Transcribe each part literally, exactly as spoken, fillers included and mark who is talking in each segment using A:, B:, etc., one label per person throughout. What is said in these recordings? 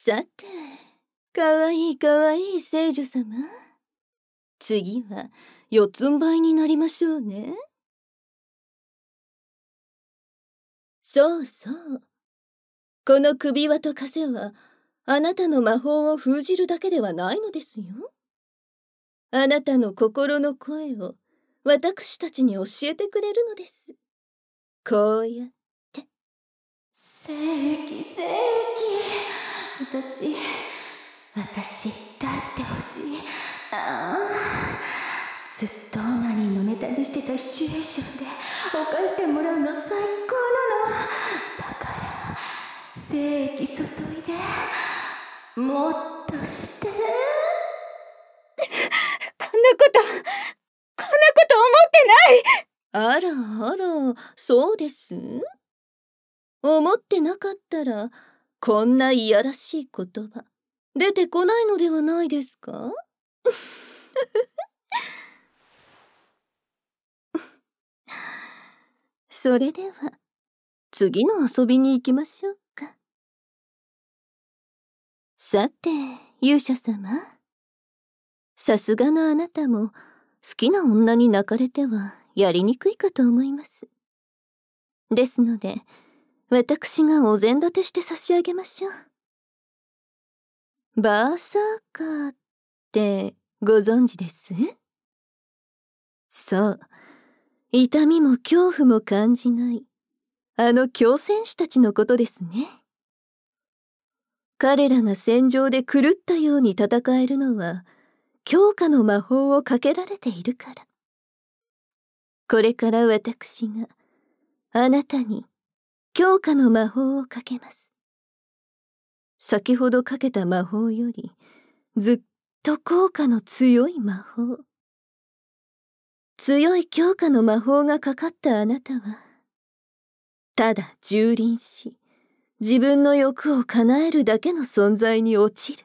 A: さて、かわいいかわいい聖女様。次は四つん這いになりましょうね。そうそう。この首輪と枷は、あなたの魔法を封じるだけではないのですよ。あなたの心の声を私たちに教えてくれるのです。こうやって。
B: 正義正義、私私出してほしい。ああ、ずっとオナニーのネタにしてたシチュエーションで犯してもらうの最高なの。だから正義注いで、もっとして
C: こんなことこんなこと思ってない。
A: あらあら、そうです。思ってなかったらこんないやらしい言葉出てこないのではないですか？それでは次の遊びに行きましょうか。さて、勇者様、さすがのあなたも好きな女に泣かれてはやりにくいかと思います。ですので私がお膳立てして差し上げましょう。バーサーカーってご存知です？そう、痛みも恐怖も感じないあの狂戦士たちのことですね。彼らが戦場で狂ったように戦えるのは強化の魔法をかけられているから。これから私があなたに強化の魔法をかけます。先ほどかけた魔法よりずっと効果の強い魔法。強い強化の魔法がかかったあなたはただ蹂躙し自分の欲を叶えるだけの存在に落ち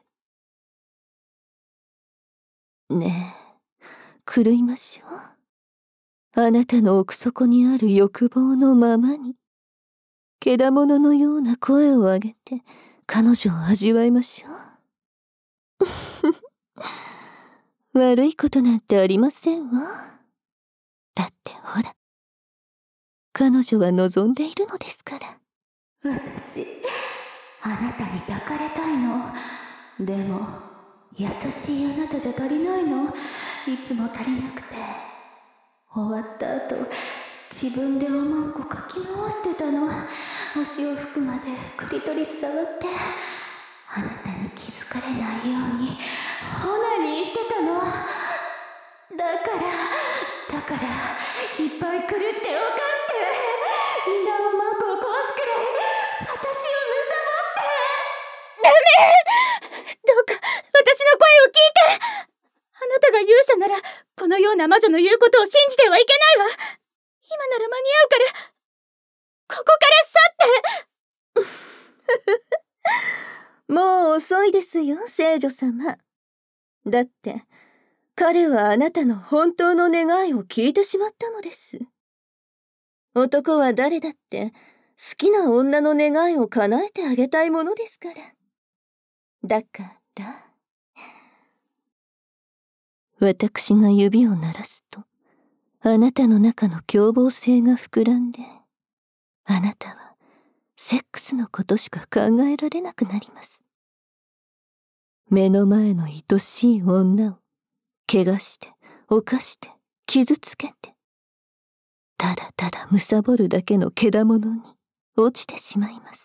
A: る。ねえ、狂いましょう。あなたの奥底にある欲望のままにけだもののような声を上げて彼女を味わいましょう。悪いことなんてありませんわ。だってほら、彼女は望んでいるのですから。
B: 私あなたに抱かれたいの。でも優しいあなたじゃ足りないの。いつも足りなくて、終わった後自分でおまんこかき回してたの。お潮吹くまでクリトリス触ってあなたに気づかれないようにオナニーしてたの。だからだからいっぱい狂って犯してみんなおまんこを壊すくらい私を貪って。
C: ダメ。どうか私の声を聞いて。あなたが勇者ならこのような魔女の言うことを信じてはいけないわ。今なら間に合うからここから去って。
A: もう遅いですよ、聖女様。だって彼はあなたの本当の願いを聞いてしまったのです。男は誰だって好きな女の願いを叶えてあげたいものですから。だから私が指を鳴らすとあなたの中の凶暴性が膨らんで、あなたはセックスのことしか考えられなくなります。目の前の愛しい女を怪我して犯して傷つけて、ただただ貪るだけのけだものに落ちてしまいます。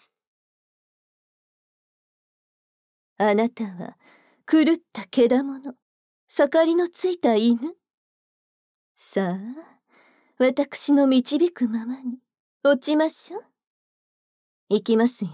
A: あなたは狂ったけだもの、盛りのついた犬。さあ、私の導くままに落ちましょう。行きますよ。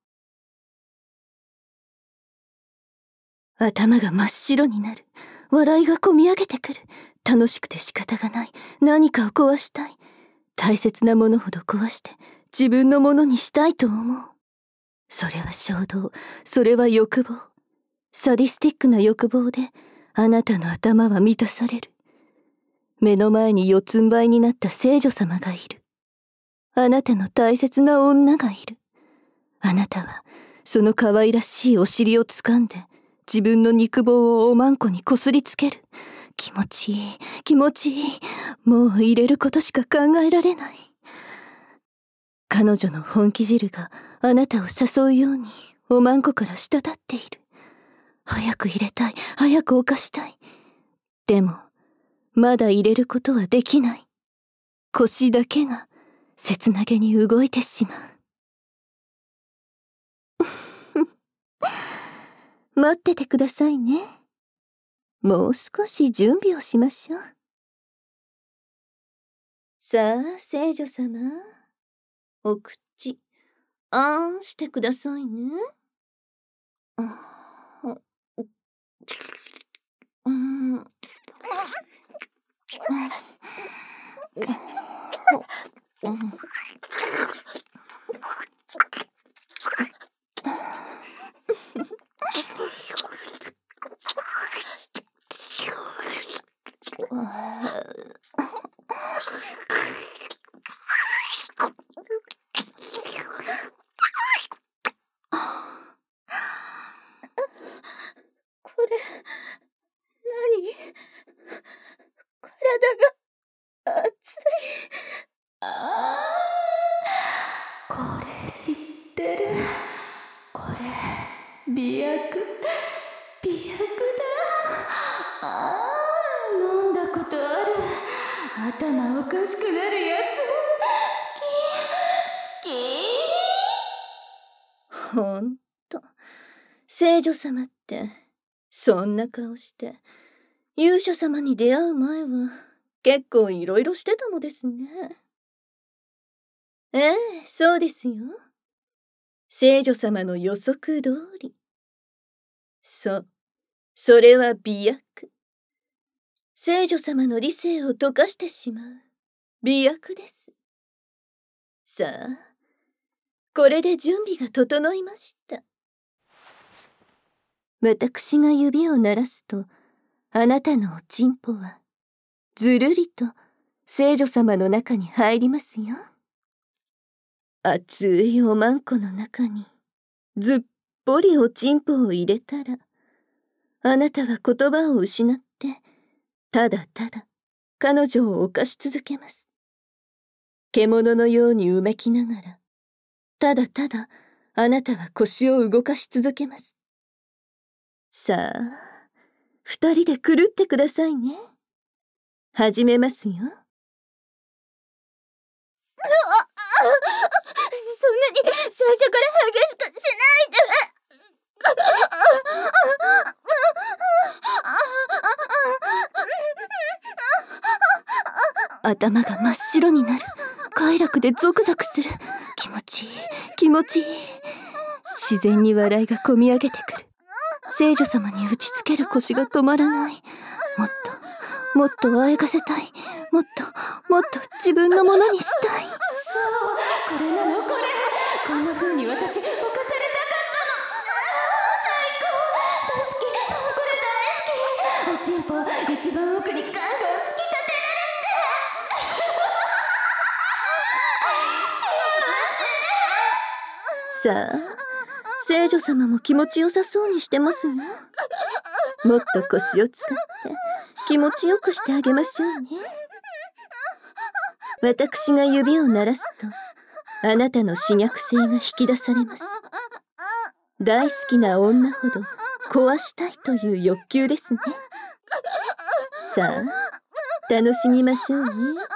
A: 頭が真っ白になる。笑いがこみ上げてくる。楽しくて仕方がない。何かを壊したい。大切なものほど壊して自分のものにしたいと思う。それは衝動、それは欲望。サディスティックな欲望であなたの頭は満たされる。目の前に四つん這いになった聖女様がいる。あなたの大切な女がいる。あなたはその可愛らしいお尻を掴んで自分の肉棒をおまんこにこすりつける。気持ちいい、気持ちいい。もう入れることしか考えられない。彼女の本気汁があなたを誘うようにおまんこから滴っている。早く入れたい、早く犯したい。でもまだ入れることはできない。腰だけが切なげに動いてしまう。待っててくださいね。もう少し準備をしましょう。さあ、聖女様。お口、あんしてくださいね。うん。
C: これ、何？体が熱い。
B: ああ、これ知ってる。これ美薬、美薬だ。ああ、飲んだことある。頭おかしくなるやつ。好き、好き。
A: ほんと、聖女様ってそんな顔して勇者様に出会う前は結構いろいろしてたのですね。ええ、そうですよ。聖女様の予測通り。そう、それは美薬。聖女様の理性を溶かしてしまう美薬です。さあ、これで準備が整いました。私が指を鳴らすと、あなたのおちんぽはずるりと聖女様の中に入りますよ。熱いおまんこの中にずっぽりおちんぽを入れたら、あなたは言葉を失ってただただ彼女を犯し続けます。獣のようにうめきながら、ただただあなたは腰を動かし続けます。さあ、二人で狂ってくださいね。始めますよ。
C: そんなに最初から激しくしないで。
A: 頭が真っ白になる。快楽でゾクゾクする。気持ちいい、気持ちいい。自然に笑いがこみ上げてくる。聖女様に打ちつける腰が止まらない。もっともっとあえがせたい。もっともっと自分のものにしたい。
B: そう、これなのこれ。こんな風に私犯されたかったの。ああ、最高。大好き、これ大好き。おちんぽ一番奥にガンガン突き立てられて。
A: さあ、聖女様も気持ちよさそうにしてますよ。もっと腰を使って気持ちよくしてあげましょうね。私が指を鳴らすと、あなたの刺激性が引き出されます。大好きな女ほど壊したいという欲求ですね。さあ、楽しみましょうね。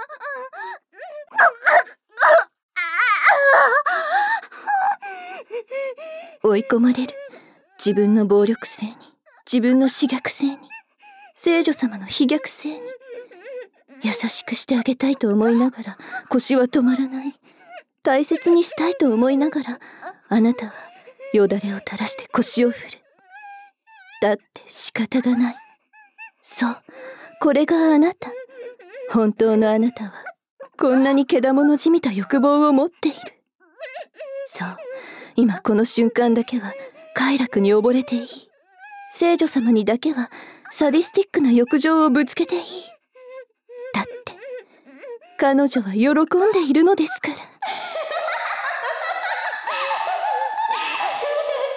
A: 追い込まれる。自分の暴力性に、自分の刺激性に、聖女様の飛躍性に。優しくしてあげたいと思いながら腰は止まらない。大切にしたいと思いながら、あなたはよだれを垂らして腰を振る。だって仕方がない。そう、これがあなた。本当のあなたはこんなに獣じみた欲望を持っている。そう、今この瞬間だけは快楽に溺れていい。聖女様にだけはサディスティックな欲情をぶつけていい。だって彼女は喜んでいるのですから。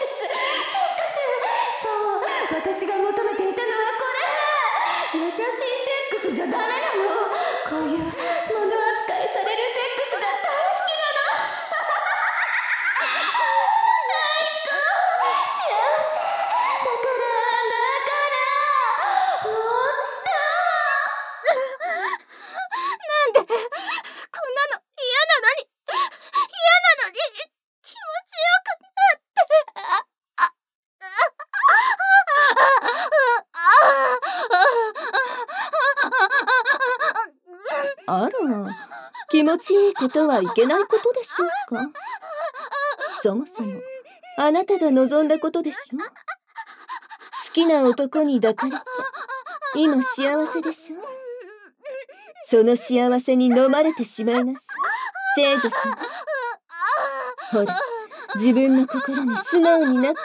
A: 気持ちいいことはいけないことでしょうか。そもそもあなたが望んだことでしょ。好きな男に抱かれて今幸せでしょ。その幸せに飲まれてしまいます聖女様。ほら、自分の心に素直になって。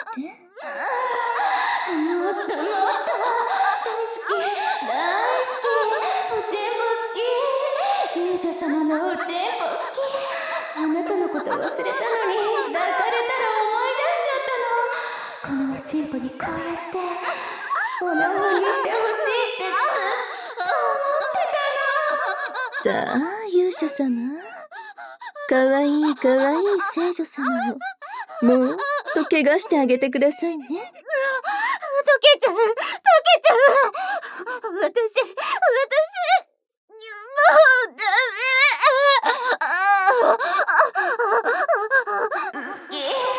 B: もっともっと大好き大好き、おちんぽ好き、勇者様のおちんぽ好き。あなたのこと忘れたのに抱かれたら思い出しちゃったの。このおちんぽにこうやっておなほにしてほしいってずっと思ってたの。
A: さあ勇者様、かわいいかわいい聖女様をもっと怪我してあげてくださいね。
C: 溶けちゃう、溶けちゃう。私、私、もうダメ。
B: 好き、好き、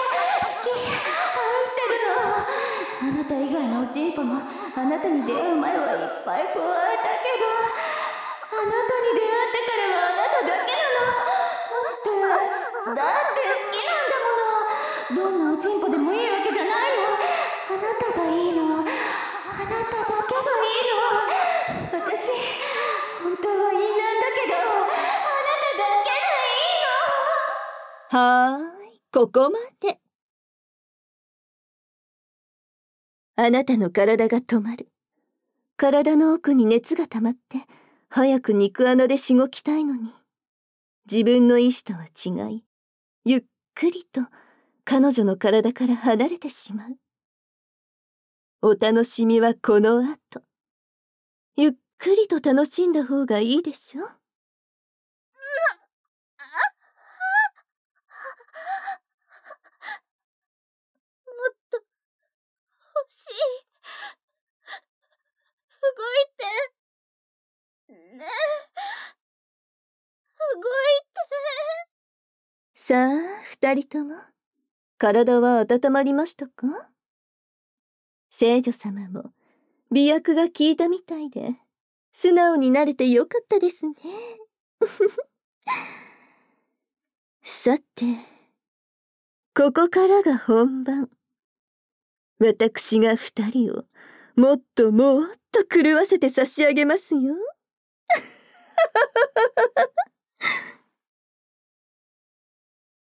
B: 愛してるの。あなた以外のおちんぽもあなたに出会う前はいっぱい加えたけど、あなたに出会ってからはあなただけなの。だって、だって好きなんだもの。どんなおちんぽでもいいわけじゃないの。あなたがいいの。あなただけがいいの。私、本当は陰なんだけど、あなただけがいいの。
A: はーい、ここまで。あなたの体が止まる。体の奥に熱が溜まって早く肉穴でしごきたいのに、自分の意志とは違い、ゆっくりと彼女の体から離れてしまう。お楽しみはこの後。ゆっくりと楽しんだ方がいいでしょ。もっ
C: と欲しい。動いて。ねえ。動いて。
A: さあ、二人とも、体は温まりましたか？聖女様も美薬が効いたみたいで、素直になれてよかったですね。さて、ここからが本番。私が二人をもっともっと狂わせて差し上げますよ。